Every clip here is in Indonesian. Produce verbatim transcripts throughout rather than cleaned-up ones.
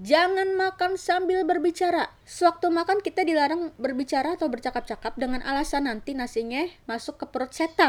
Jangan makan sambil berbicara. Sewaktu makan kita dilarang berbicara atau bercakap-cakap dengan alasan nanti nasinya masuk ke perut setan.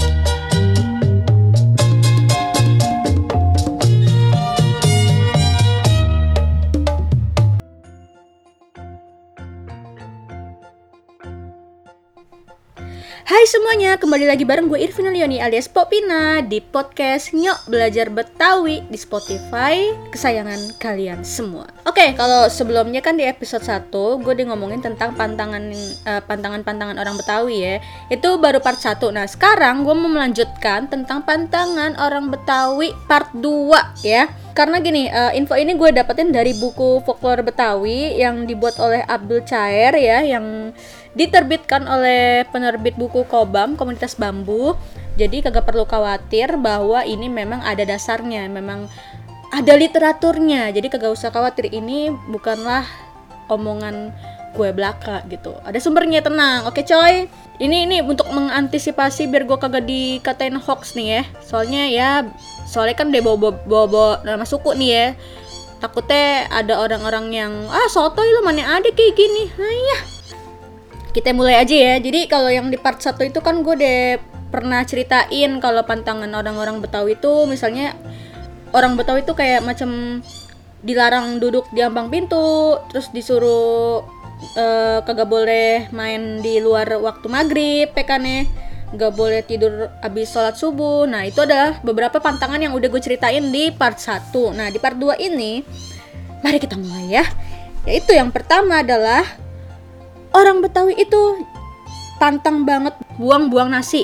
Hai semuanya, kembali lagi bareng gue Irvina Leoni alias Popina di podcast Nyok Belajar Betawi di Spotify kesayangan kalian semua. Oke, kalau sebelumnya kan di episode satu gue udah ngomongin tentang pantangan uh, pantangan-pantangan orang Betawi ya. Itu baru part satu. Nah, sekarang gue mau melanjutkan tentang pantangan orang Betawi part dua ya. Karena gini, uh, info ini gue dapetin dari buku Folklore Betawi yang dibuat oleh Abdul Cair ya, yang diterbitkan oleh penerbit buku Kobam, Komunitas Bambu. Jadi kagak perlu khawatir bahwa ini memang ada dasarnya, memang ada literaturnya. Jadi kagak usah khawatir, ini bukanlah omongan gue belaka gitu. Ada sumbernya, tenang. Oke coy. Ini ini untuk mengantisipasi biar gue kagak dikatain hoax nih ya. Soalnya ya soalnya kan dia bawa-bawa nama suku nih ya. Takutnya ada orang-orang yang ah sotoy lu mana ada kayak gini. Nah ya. Kita mulai aja ya. Jadi kalau yang di part satu itu kan gue udah pernah ceritain kalau pantangan orang-orang Betawi itu misalnya orang Betawi itu kayak macam dilarang duduk di ambang pintu, terus disuruh uh, kagak boleh main di luar waktu maghrib, pekane gak boleh tidur habis sholat subuh. Nah itu adalah beberapa pantangan yang udah gue ceritain di part satu. Nah di part dua ini mari kita mulai ya. Yaitu yang pertama adalah orang Betawi itu pantang banget buang-buang nasi.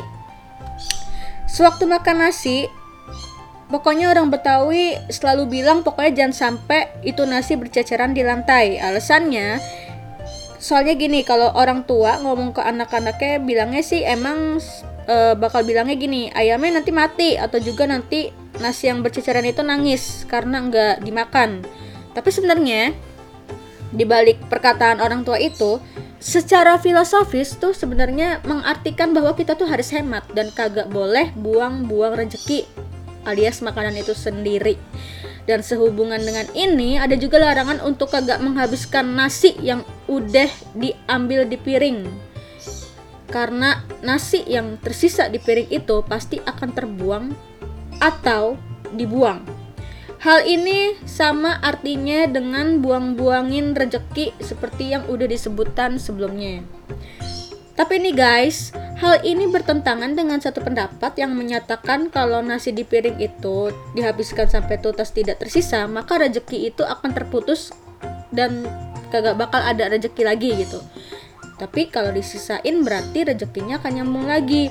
Sewaktu makan nasi, pokoknya orang Betawi selalu bilang pokoknya jangan sampai itu nasi berceceran di lantai. Alasannya, soalnya gini, kalau orang tua ngomong ke anak-anaknya bilangnya sih emang e, bakal bilangnya gini, ayamnya nanti mati atau juga nanti nasi yang berceceran itu nangis karena nggak dimakan. Tapi sebenarnya di balik perkataan orang tua itu, secara filosofis tuh sebenarnya mengartikan bahwa kita tuh harus hemat dan kagak boleh buang-buang rezeki alias makanan itu sendiri. Dan sehubungan dengan ini ada juga larangan untuk kagak menghabiskan nasi yang udah diambil di piring. Karena nasi yang tersisa di piring itu pasti akan terbuang atau dibuang. Hal ini sama artinya dengan buang-buangin rezeki seperti yang udah disebutkan sebelumnya. Tapi nih guys, hal ini bertentangan dengan satu pendapat yang menyatakan kalau nasi di piring itu dihabiskan sampai tuntas tidak tersisa, maka rezeki itu akan terputus dan kagak bakal ada rezeki lagi gitu. Tapi kalau disisain berarti rezekinya akan nyambung lagi.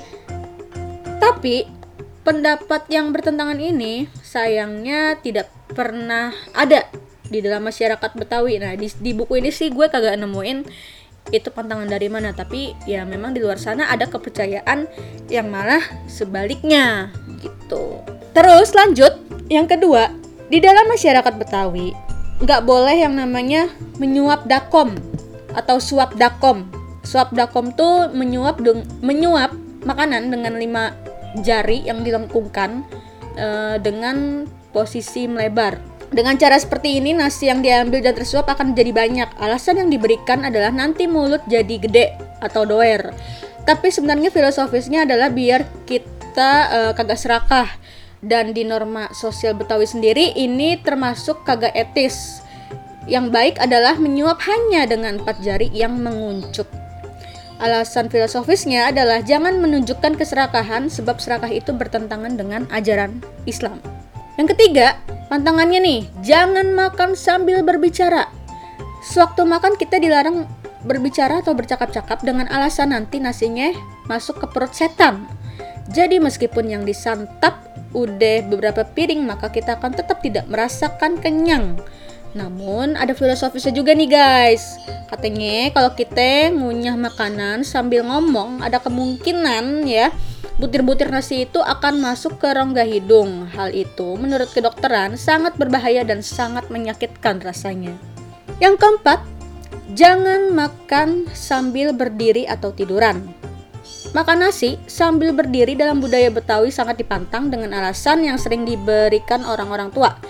Tapi pendapat yang bertentangan ini sayangnya tidak pernah ada di dalam masyarakat Betawi. Nah di, di buku ini sih gue kagak nemuin itu pantangan dari mana, tapi ya memang di luar sana ada kepercayaan yang malah sebaliknya gitu. Terus lanjut, yang kedua, di dalam masyarakat Betawi nggak boleh yang namanya menyuap dakom atau suap dakom. Suap dakom tuh menyuap deng- menyuap makanan dengan lima jari yang dilengkungkan uh, dengan posisi melebar. Dengan cara seperti ini nasi yang diambil dan tersuap akan jadi banyak. Alasan yang diberikan adalah nanti mulut jadi gede atau doer. Tapi sebenarnya filosofisnya adalah biar kita uh, kagak serakah. Dan di norma sosial Betawi sendiri ini termasuk kagak etis. Yang baik adalah menyuap hanya dengan empat jari yang menguncup. Alasan filosofisnya adalah jangan menunjukkan keserakahan sebab serakah itu bertentangan dengan ajaran Islam. Yang ketiga, pantangannya nih, jangan makan sambil berbicara. Sewaktu makan kita dilarang berbicara atau bercakap-cakap dengan alasan nanti nasinya masuk ke perut setan. Jadi meskipun yang disantap udah beberapa piring, maka kita akan tetap tidak merasakan kenyang. Namun ada filosofisnya juga nih guys. Katanya kalau kita ngunyah makanan sambil ngomong ada kemungkinan ya butir-butir nasi itu akan masuk ke rongga hidung. Hal itu menurut kedokteran sangat berbahaya dan sangat menyakitkan rasanya. Yang keempat, jangan makan sambil berdiri atau tiduran. Makan nasi sambil berdiri dalam budaya Betawi sangat dipantang dengan alasan yang sering diberikan orang-orang tua.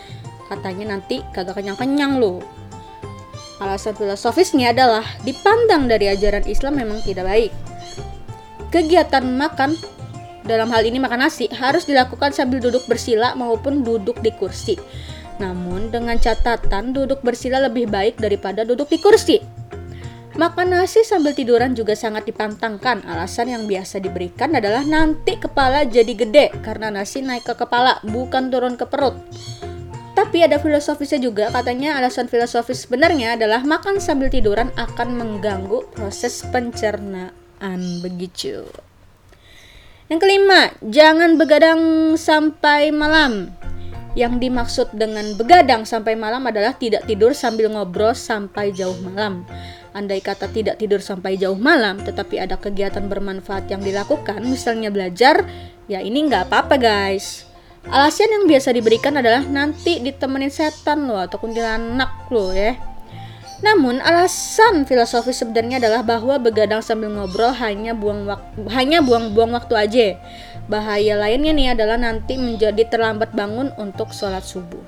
katanya nanti kagak kenyang-kenyang loh. Alasan filosofisnya adalah dipandang dari ajaran Islam memang tidak baik. Kegiatan makan, dalam hal ini makan nasi, harus dilakukan sambil duduk bersila maupun duduk di kursi. Namun dengan catatan duduk bersila lebih baik daripada duduk di kursi. Makan nasi sambil tiduran juga sangat dipantangkan. Alasan yang biasa diberikan adalah nanti kepala jadi gede karena nasi naik ke kepala, bukan turun ke perut. Tapi ada filosofisnya juga, katanya alasan filosofis sebenarnya adalah makan sambil tiduran akan mengganggu proses pencernaan, begitu. Yang kelima, jangan begadang sampai malam. Yang dimaksud dengan begadang sampai malam adalah tidak tidur sambil ngobrol sampai jauh malam. Andai kata tidak tidur sampai jauh malam, tetapi ada kegiatan bermanfaat yang dilakukan, misalnya belajar, ya ini nggak apa-apa guys. Alasan yang biasa diberikan adalah nanti ditemenin setan loh atau kuntilanak loh ya. Namun alasan filosofis sebenarnya adalah bahwa begadang sambil ngobrol hanya buang waktu, hanya buang-buang waktu aja. Bahaya lainnya nih adalah nanti menjadi terlambat bangun untuk sholat subuh.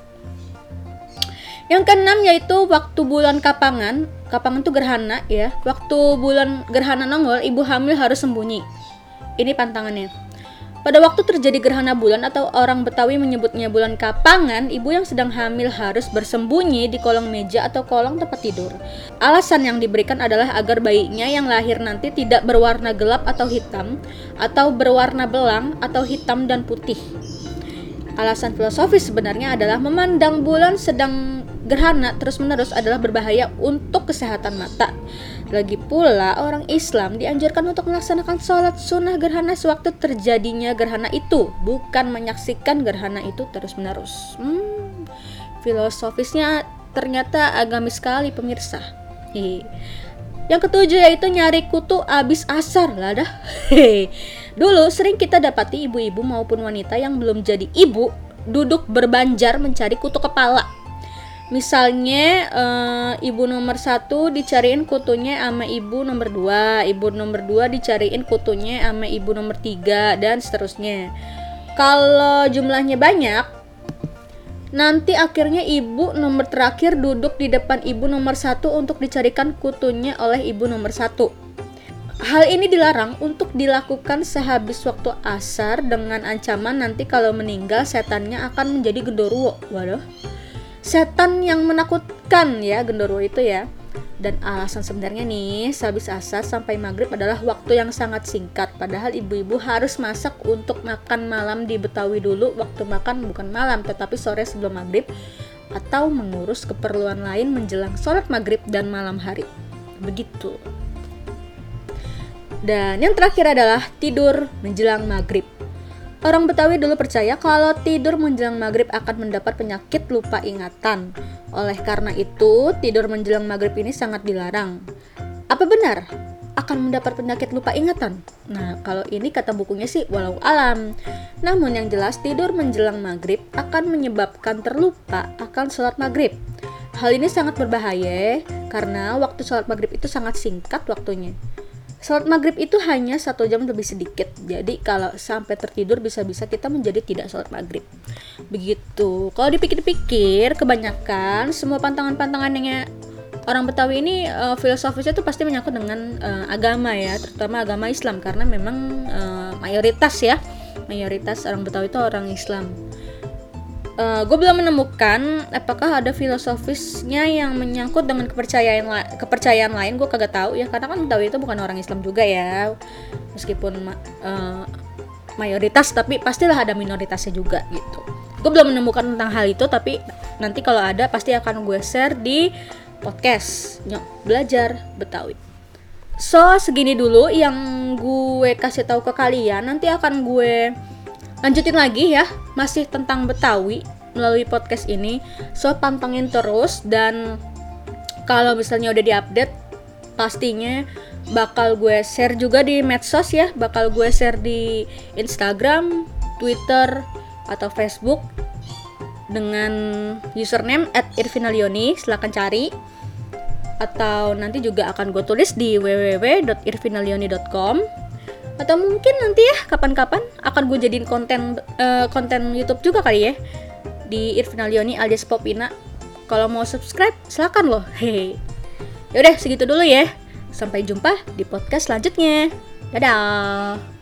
Yang keenam yaitu waktu bulan kapangan. Kapangan itu gerhana ya. Waktu bulan gerhana nongol, ibu hamil harus sembunyi. Ini pantangannya. Pada waktu terjadi gerhana bulan atau orang Betawi menyebutnya bulan kapangan, ibu yang sedang hamil harus bersembunyi di kolong meja atau kolong tempat tidur. Alasan yang diberikan adalah agar bayinya yang lahir nanti tidak berwarna gelap atau hitam, atau berwarna belang atau hitam dan putih. Alasan filosofis sebenarnya adalah memandang bulan sedang gerhana terus-menerus adalah berbahaya untuk kesehatan mata. Lagi pula orang Islam dianjurkan untuk melaksanakan sholat sunnah gerhana sewaktu terjadinya gerhana itu, bukan menyaksikan gerhana itu terus-menerus. Hmm, filosofisnya ternyata agamis sekali pemirsa. Hehe. Yang ketujuh yaitu nyari kutu abis asar lah dah. Hehe. Dulu sering kita dapati ibu-ibu maupun wanita yang belum jadi ibu duduk berbanjar mencari kutu kepala. Misalnya e, ibu nomor satu dicariin kutunya sama ibu nomor dua, ibu nomor dua dicariin kutunya sama ibu nomor tiga, dan seterusnya. Kalau jumlahnya banyak, nanti akhirnya ibu nomor terakhir duduk di depan ibu nomor satu untuk dicarikan kutunya oleh ibu nomor satu. Hal ini dilarang untuk dilakukan sehabis waktu asar dengan ancaman nanti kalau meninggal setannya akan menjadi genderuwo. Waduh. Setan yang menakutkan ya genderuwo itu ya. Dan alasan sebenarnya nih sehabis asar sampai maghrib adalah waktu yang sangat singkat. Padahal ibu-ibu harus masak untuk makan malam di Betawi dulu. Waktu makan bukan malam tetapi sore sebelum maghrib, atau mengurus keperluan lain menjelang sholat maghrib dan malam hari. Begitu. Dan yang terakhir adalah tidur menjelang maghrib. Orang Betawi dulu percaya kalau tidur menjelang maghrib akan mendapat penyakit lupa ingatan. Oleh karena itu, tidur menjelang maghrib ini sangat dilarang. Apa benar akan mendapat penyakit lupa ingatan? Nah, kalau ini kata bukunya sih walau alam. Namun yang jelas tidur menjelang maghrib akan menyebabkan terlupa akan sholat maghrib. Hal ini sangat berbahaya karena waktu sholat maghrib itu sangat singkat waktunya. Sholat maghrib itu hanya satu jam lebih sedikit. Jadi kalau sampai tertidur bisa-bisa kita menjadi tidak sholat maghrib. Begitu. Kalau dipikir-pikir, kebanyakan semua pantangan-pantangannya orang Betawi ini uh, filosofisnya itu pasti menyangkut dengan uh, agama ya, terutama agama Islam karena memang uh, mayoritas ya, mayoritas orang Betawi itu orang Islam. Uh, gue belum menemukan apakah ada filosofisnya yang menyangkut dengan kepercayaan la- kepercayaan lain. Gue kagak tahu ya karena kan Betawi itu bukan orang Islam juga ya, meskipun uh, mayoritas tapi pastilah ada minoritasnya juga gitu. Gue belum menemukan tentang hal itu, tapi nanti kalau ada pasti akan gue share di podcast Nyok Belajar Betawi. So segini dulu yang gue kasih tahu ke kalian. Nanti akan gue lanjutin lagi ya, masih tentang Betawi melalui podcast ini. So pantengin terus, dan kalau misalnya udah diupdate pastinya bakal gue share juga di medsos ya. Bakal gue share di Instagram, Twitter, atau Facebook dengan username at irvinalioni. Silahkan cari. Atau nanti juga akan gue tulis di w w w dot irvinalioni dot com. Atau mungkin nanti ya kapan-kapan akan gue jadiin konten uh, konten YouTube juga kali ya. di Irvina Lioni alias Popina. Kalau mau subscribe, silakan loh. Hehe. Yaudah, segitu dulu ya. Sampai jumpa di podcast selanjutnya. Dadah.